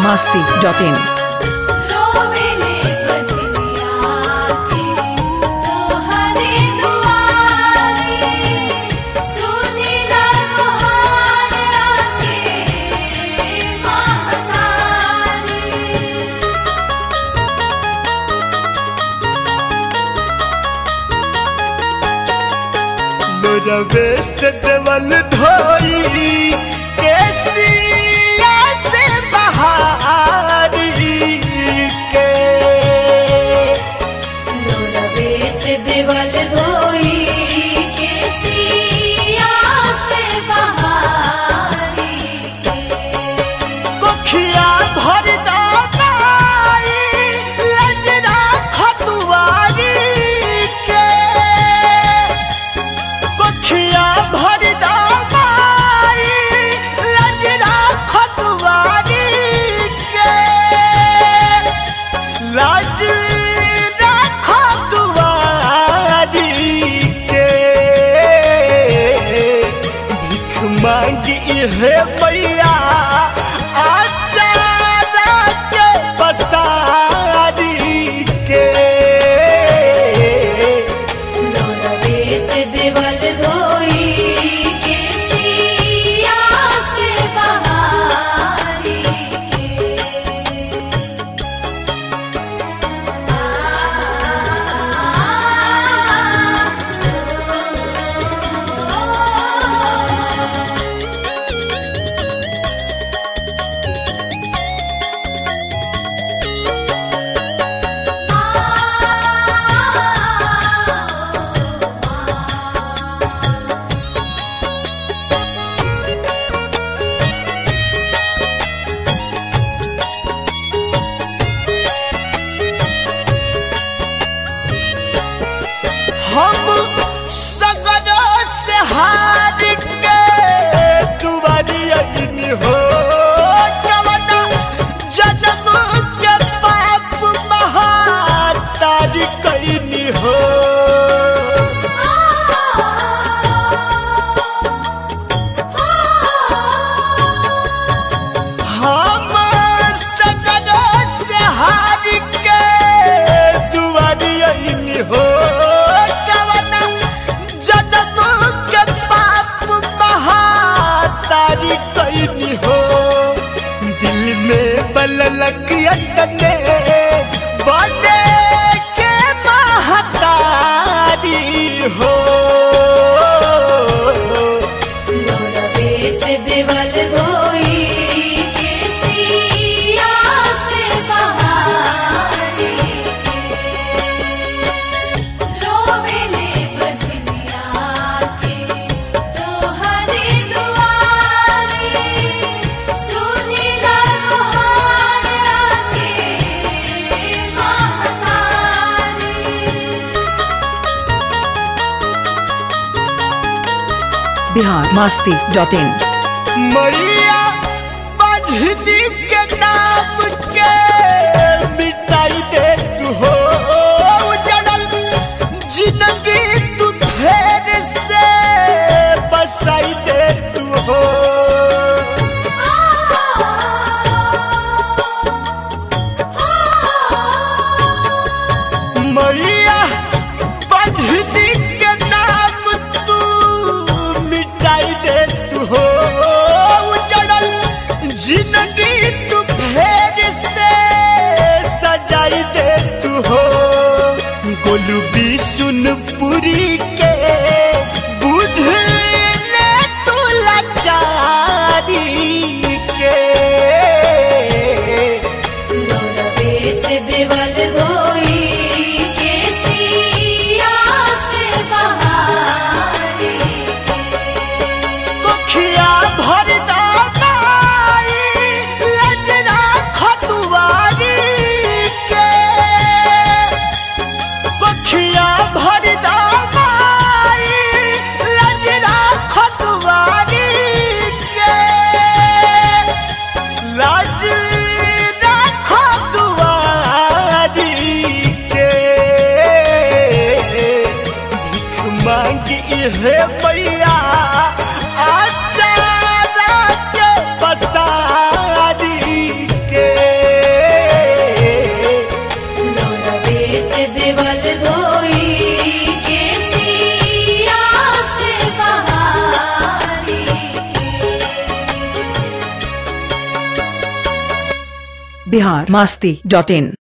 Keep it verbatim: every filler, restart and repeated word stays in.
masti dot in. रवे से देवल धोई केसिया से बहारी के रवे से देवल धोई केसिया से बहारी के कोखिया भर दाई लजरा खतुआरी के कोखिया भर दाई लजरा खतुआरी के लाज राखो दुआरी के भीख मांगी है मैया आचारा के बसारी के रवे से देवल धोई केसिया से बहारी के हम सगर से हार के दुआरी अइनी हो कवना जन्म के पाप महातारी कइनी हो हम सगर से हार के दुआरी अइनी हो कवना जन्म के पाप महातारी कइनी हो दिल में बललक यतने बने के महतारी हो रवे से देवल धोई केसिया से बहारी के रोवेले बजनिया के तोहरे दुआरे सुनिला तोहार के महतारी Bihar masti dot in. मैया बजनी के नाम के मिटाई दे तू हो उजड़ल जिंदगी तू फेर से बसाई दे तू हो मैया बजनी के नाम तू मिटाई दे तू हो उजड़ल जिंदगी तू फेर से सजाई दे तू हो गोलू बिशुनपुरी के बुझ ले तू लाचारी के रवे से देवल धोई केसिया से बहारी कोखिया भर दाई लजरा खतुआरी के कोखिया भर दाई बिहार मस्ती डॉट इन।